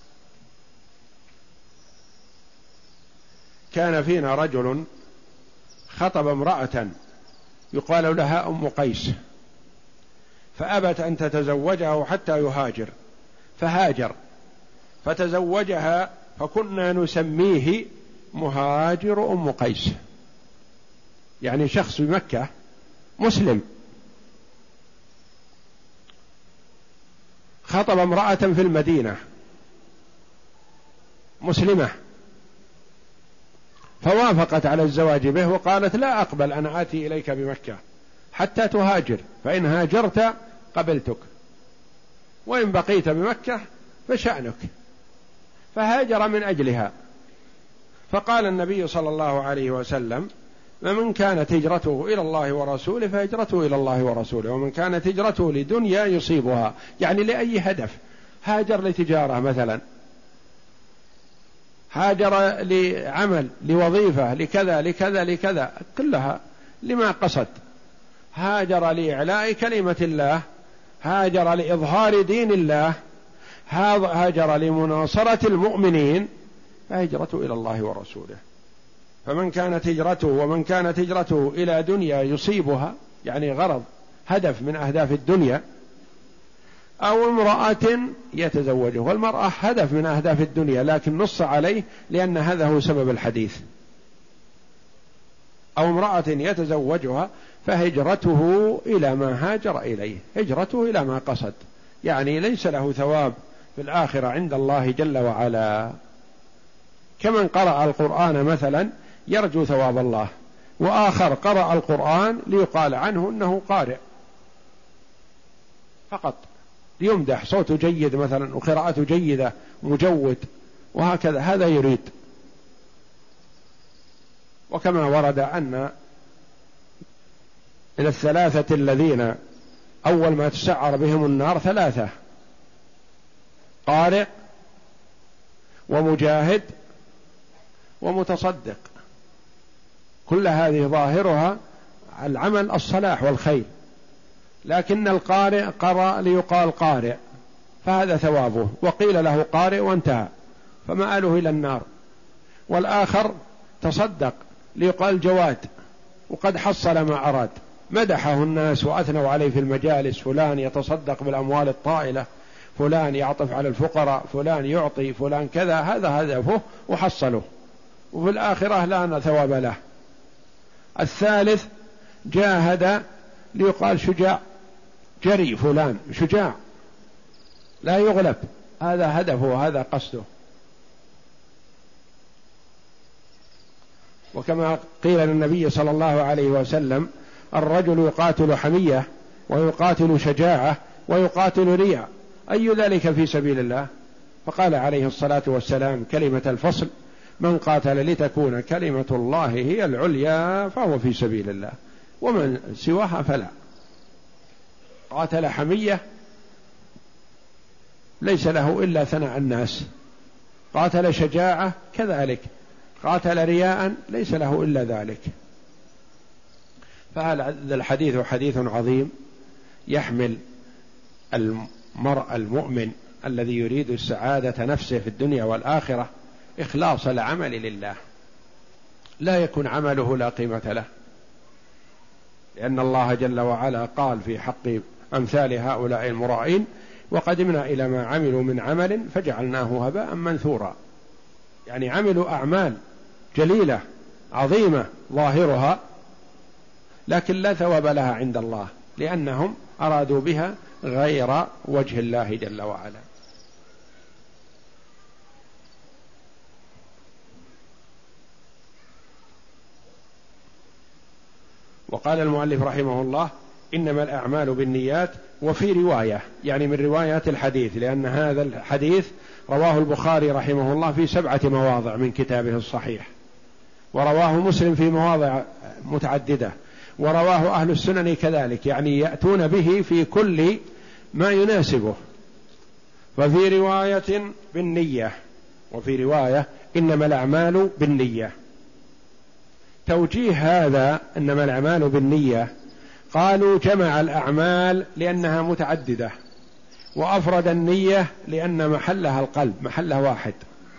كان فينا رجل خطب امرأة يقال لها أم قيس، فأبت أن تتزوجه حتى يهاجر، فهاجر فتزوجها، فكنا نسميه مهاجر أم قيس، يعني شخص بمكة مسلم خطب امرأة في المدينة مسلمة، فوافقت على الزواج به وقالت: لا أقبل أن آتي إليك بمكة حتى تهاجر، فإن هاجرت قبلتك، وإن بقيت بمكة فشأنك. فهاجر من أجلها. فقال النبي صلى الله عليه وسلم: ومن كانت هجرته إلى الله ورسوله فهجرته إلى الله ورسوله، ومن كانت هجرته لدنيا يصيبها، يعني لأي هدف، هاجر لتجارة مثلا، هاجر لعمل لوظيفة لكذا لكذا لكذا، كلها لما قصد، هاجر لإعلاء كلمة الله، هاجر لإظهار دين الله، هاجر لمناصرة المؤمنين، فهجرته إلى الله ورسوله. فمن كانت هجرته ومن كانت هجرته إلى دنيا يصيبها، يعني غرض هدف من أهداف الدنيا، أو امرأة يتزوجها، والمرأة هدف من أهداف الدنيا لكن نص عليه لأن هذا هو سبب الحديث، أو امرأة يتزوجها، فهجرته إلى ما هاجر إليه، هجرته إلى ما قصد، يعني ليس له ثواب في الآخرة عند الله جل وعلا. كمن قرأ القرآن مثلا يرجو ثواب الله، وآخر قرأ القرآن ليقال عنه أنه قارئ فقط، ليمدح، صوته جيد مثلا وقراءته جيدة مجود، وهكذا، هذا يريد. وكما ورد أن من 3 الذين أول ما تسعر بهم النار 3: قارئ ومجاهد ومتصدق، كل هذه ظاهرها العمل الصلاح والخير، لكن القارئ قرأ ليقال قارئ فهذا ثوابه، وقيل له قارئ وانتهى فمآله إلى النار. والآخر تصدق ليقال جواد وقد حصل ما أراد، مدحه الناس وأثنوا عليه في المجالس، فلان يتصدق بالأموال الطائلة، فلان يعطف على الفقراء، فلان يعطي، فلان كذا، هذا هدفه وحصله، وفي الآخرة لا ثواب له. الثالث جاهد ليقال شجاع، جري فلان شجاع لا يغلب، هذا هدفه وهذا قصده، وكما قيل للنبي صلى الله عليه وسلم: الرجل يقاتل حمية ويقاتل شجاعة ويقاتل رياء، أي ذلك في سبيل الله؟ فقال عليه الصلاة والسلام كلمة الفصل: من قاتل لتكون كلمة الله هي العليا فهو في سبيل الله، ومن سواها فلا. قاتل حمية ليس له إلا ثناء الناس، قاتل شجاعة كذلك، قاتل رياء ليس له إلا ذلك. فهذا الحديث حديث عظيم يحمل المرء المؤمن الذي يريد السعادة نفسه في الدنيا والآخرة إخلاص العمل لله، لا يكون عمله لا قيمة له، لأن الله جل وعلا قال في حق أمثال هؤلاء المرائين: وقدمنا إلى ما عملوا من عمل فجعلناه هباء منثورا. يعني عملوا أعمال جليلة عظيمة ظاهرها، لكن لا ثواب لها عند الله، لأنهم أرادوا بها غير وجه الله جل وعلا. وقال المؤلف رحمه الله: إنما الأعمال بالنيات. وفي رواية، يعني من روايات الحديث، لأن هذا الحديث رواه البخاري رحمه الله في 7 مواضع من كتابه الصحيح، ورواه مسلم في مواضع متعددة، ورواه أهل السنن كذلك، يعني يأتون به في كل ما يناسبه. ففي رواية بالنية، وفي رواية إنما الأعمال بالنية. توجيه هذا إنما الأعمال بالنية، قالوا جمع الأعمال لأنها متعددة، وأفرد النية لأن محلها القلب، محلها واحد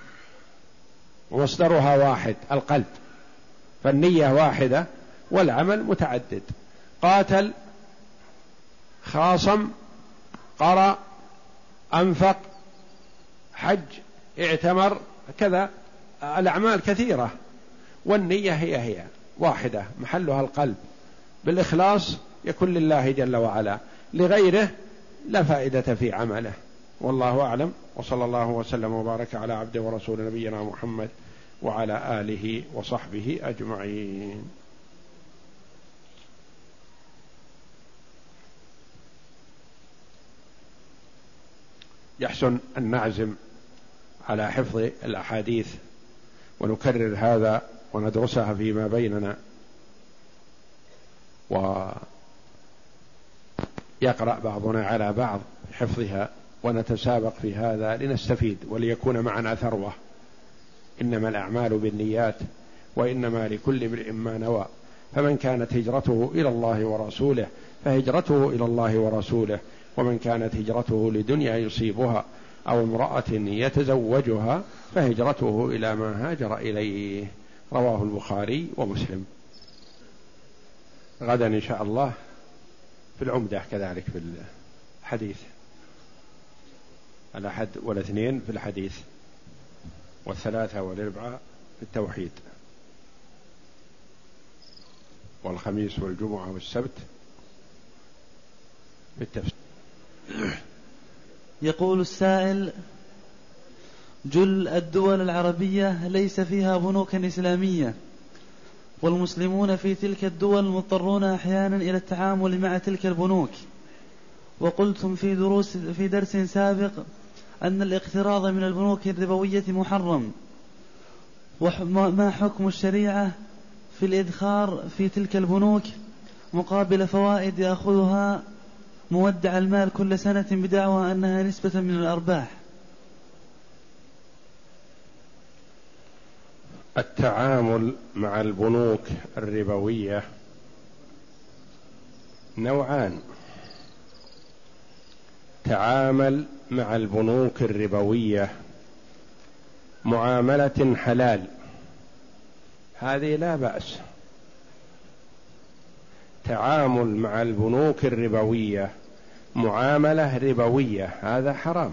ومصدرها واحد القلب، فالنية واحدة والعمل متعدد. قاتل، خاصم، قرأ، أنفق، حج، اعتمر، كذا، الأعمال كثيرة، والنية هي واحدة محلها القلب، بالإخلاص يكون لله جل وعلا، لغيره لا فائدة في عمله. والله أعلم، وصلى الله وسلم وبارك على عبده ورسول نبينا محمد وعلى آله وصحبه أجمعين. يحسن أن نعزم على حفظ الأحاديث ونكرر هذا وندرسها فيما بيننا، ويقرأ بعضنا على بعض حفظها، ونتسابق في هذا لنستفيد وليكون معنا ثروة. إنما الأعمال بالنيات وإنما لكل امرئ ما نوى، فمن كانت هجرته إلى الله ورسوله فهجرته إلى الله ورسوله، ومن كانت هجرته لدنيا يصيبها أو امرأة يتزوجها فهجرته إلى ما هاجر إليه. رواه البخاري ومسلم. غدا إن شاء الله في العمدة كذلك في الحديث، الأحد والاثنين في الحديث، والثلاثة والأربعاء في التوحيد، والخميس والجمعة والسبت في التفسير. يقول السائل: جل الدول العربية ليس فيها بنوك إسلامية، والمسلمون في تلك الدول مضطرون أحيانا إلى التعامل مع تلك البنوك، وقلتم في درس سابق أن الاقتراض من البنوك الربوية محرم، وما حكم الشريعة في الإدخار في تلك البنوك مقابل فوائد يأخذها مودع المال كل سنة بدعوى أنها نسبة من الأرباح؟ التعامل مع البنوك الربوية نوعان: تعامل مع البنوك الربوية معاملة حلال، هذه لا بأس. تعامل مع البنوك الربوية معاملة ربوية، هذا حرام.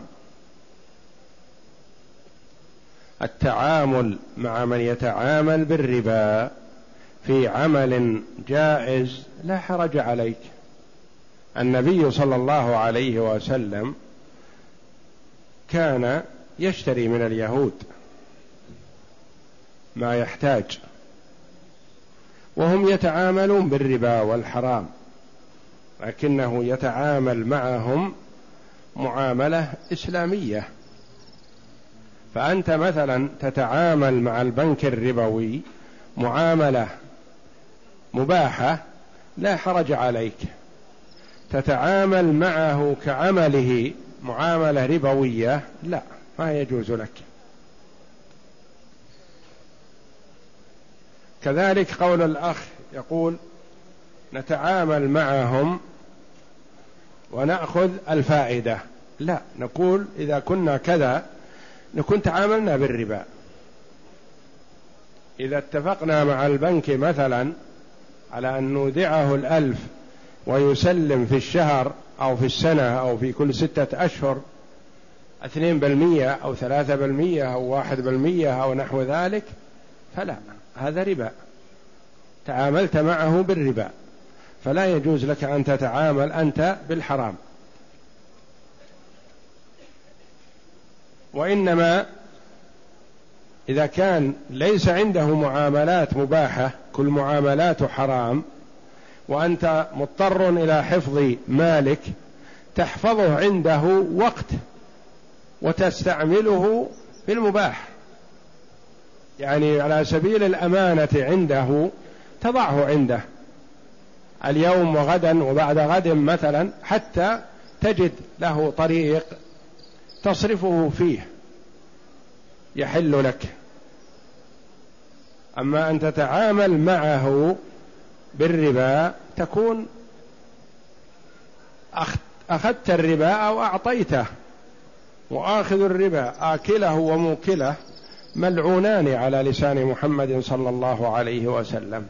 التعامل مع من يتعامل بالربا في عمل جائز لا حرج عليك. النبي صلى الله عليه وسلم كان يشتري من اليهود ما يحتاج وهم يتعاملون بالربا والحرام، لكنه يتعامل معهم معاملة إسلامية. فأنت مثلا تتعامل مع البنك الربوي معاملة مباحة لا حرج عليك، تتعامل معه كعمله معاملة ربوية لا، ما يجوز لك. كذلك قول الأخ يقول نتعامل معهم ونأخذ الفائدة، لا، نقول إذا كنا كذا نكون تعاملنا بالربا. إذا اتفقنا مع البنك مثلا على أن نودعه 1000 ويسلم في الشهر أو في السنة أو في كل 6 أشهر 2% أو 3% أو 1% أو نحو ذلك، فلا، هذا ربا، تعاملت معه بالربا، فلا يجوز لك أن تتعامل أنت بالحرام. وإنما إذا كان ليس عنده معاملات مباحة، كل معاملاته حرام، وأنت مضطر إلى حفظ مالك، تحفظه عنده وقت وتستعمله في المباح، يعني على سبيل الأمانة عنده تضعه عنده اليوم وغدا وبعد غد مثلا، حتى تجد له طريق تصرفه فيه يحل لك. أما أن تتعامل معه بالربا تكون أخذت الربا أو أعطيته، وآخذ الربا آكله وموكله ملعونان على لسان محمد صلى الله عليه وسلم.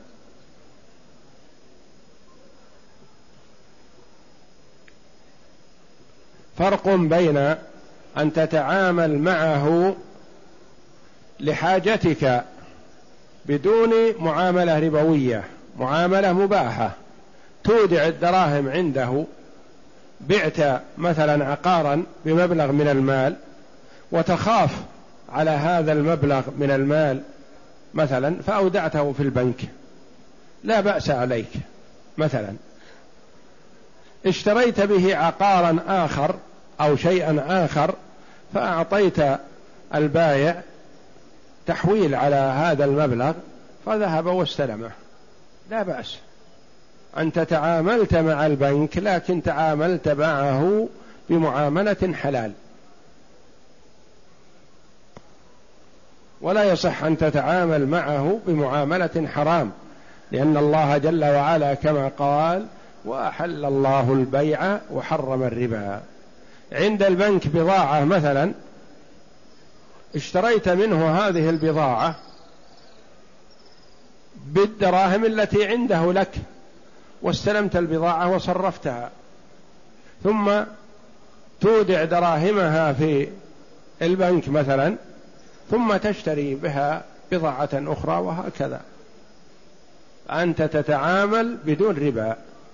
فرق بين أن تتعامل معه لحاجتك بدون معاملة ربوية، معاملة مباحة، تودع الدراهم عنده، بعت مثلا عقارا بمبلغ من المال وتخاف على هذا المبلغ من المال مثلا فأودعته في البنك، لا بأس عليك. مثلا اشتريت به عقارا آخر أو شيئا آخر فأعطيت البائع تحويل على هذا المبلغ فذهب واستلمه، لا بأس. أنت تعاملت مع البنك لكن تعاملت معه بمعاملة حلال، ولا يصح أن تتعامل معه بمعاملة حرام، لأن الله جل وعلا كما قال وأحل الله البيع وحرم الربا. عند البنك بضاعة مثلا اشتريت منه هذه البضاعة بالدراهم التي عنده لك، واستلمت البضاعة وصرفتها، ثم تودع دراهمها في البنك مثلا، ثم تشتري بها بضاعة أخرى، وهكذا أنت تتعامل بدون ربا.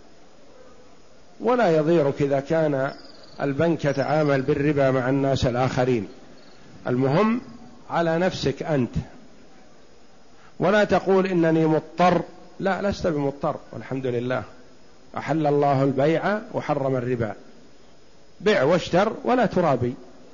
ولا يضيرك إذا كان البنك يتعامل بالربا مع الناس الآخرين، المهم على نفسك أنت، ولا تقول إنني مضطر، لا، لست بمضطر، والحمد لله أحل الله البيع وحرم الربا، بيع واشتر ولا ترابي.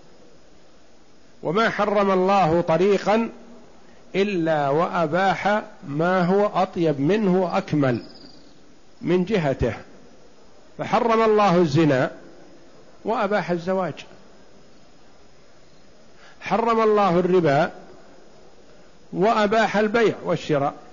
وما حرم الله طريقا إلا وأباح ما هو أطيب منه وأكمل من جهته، فحرم الله الزنا وأباح الزواج، حرم الله الربا وأباح البيع والشراء.